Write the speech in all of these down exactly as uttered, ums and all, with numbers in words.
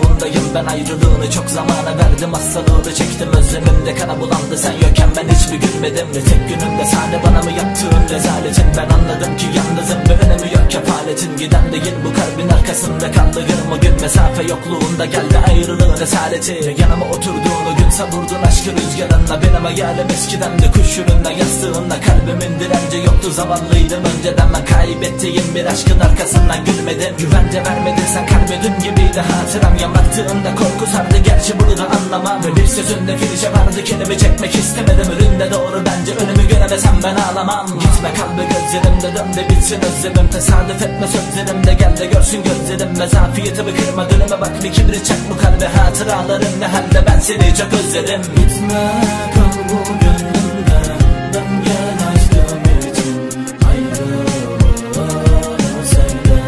yolundayım ben, ayrılığını çok zamana verdim. Hastalığını çektim, özlemimde kana bulandı sen yokken ben hiç mi gülmedim? Ve tek günümde sahne bana mı yaptığın rezaletin? Ben anladım ki yalnızım ve önemi yok kefaletin. Giden değil bu kalbin arkasında kaldı yirmi gün, mesafe yokluğunda geldi ayrılığın esareti. Yanıma oturduğunu gün savurdun aşkı rüzgarınla, benim hayalim eskiden de kuş yürünle yastığınla. Kalbimin direnci yoktu, zavallıydım önceden ben, kaybettiğim bir aşkın arkasından gülmedim. Güvence vermedin sen, kalbi dün gibiydi hatıram, yamaktığında korku sardı gerçi bunu da anlamam. Ve bir sözünde filişe vardı, kelime çekmek istemedim, üründe doğru bence önümü göremesem ben ağlamam. Gitme kalbi gözlerimde, dön de bitsin özlemim, tesadüf etme sözlerimde, gel de görsün gözlerim. Mezafiyetimi kırma, döneme bak bir kibrit çak bu kalbe, hatıraların ne halde ben seni çok özledim. Gitme kal bu gönlümde, dön gel aşkım için ayrılığını söyle.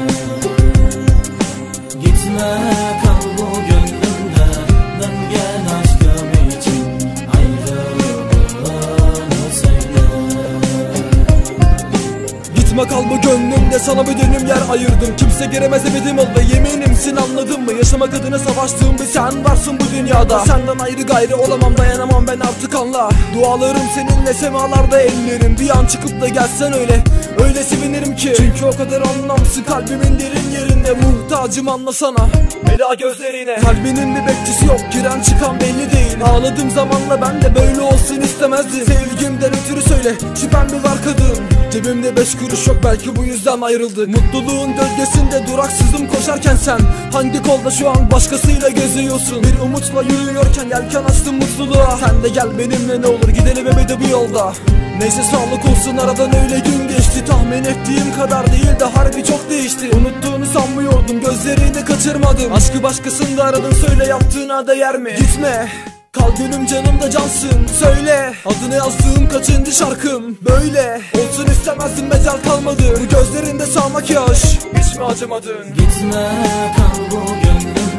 Gitme kal bu gönlümde, dön gel aşkım için ayrılığını söyle. Gitme kal bu gönlümde, sana bir dönüm yer ayırdım. Kimse giremez emedim ol ve yeminimsin, anladın mı? Yaşamak adına savaştığım bir sen varsın bu dünyada. Senden ayrı gayrı olamam, dayanamam ben artık anla. Dualarım seninle semalarda ellerim, bir an çıkıp da gelsen öyle, öyle sevinirim ki. Çünkü o kadar anlamsın kalbimin derin yerinde, muhtacım anlasana Ela gözlerine. Kalbinin bir bekçisi yok, giren çıkan belli değil. Ağladığım zamanla ben de böyle olsun istemezdim. Sevgimden ötürü söyle, şüphem mi var kadın? Cebimde beş kuruş yok, belki bu yüzden ayrıldık. Mutluluğun gölgesinde duraksızım koşarken sen hangi kolda şu an başkasıyla geziyorsun? Bir umutla yürüyorken yelken açtım mutluluğa. Sen de gel benimle ne olur, gidelim ebedi bu yolda. Neyse sağlık olsun, aradan öyle gün geçti. Tahmin ettiğim kadar değil de harbi çok değişti. Unuttuğunu sanmıyordum, gözlerini kaçırmadım. Aşkı başkasında aradın, söyle yaptığına değer mi? Gitme kal gönlüm, canımda cansın, söyle. Adını yazdığım kaçıncı şarkım böyle olsun istemezdim, mecel kalmadı. Bu gözlerinde sağmak yaş, hiç mi acımadın? Gitme kal bu gönlüm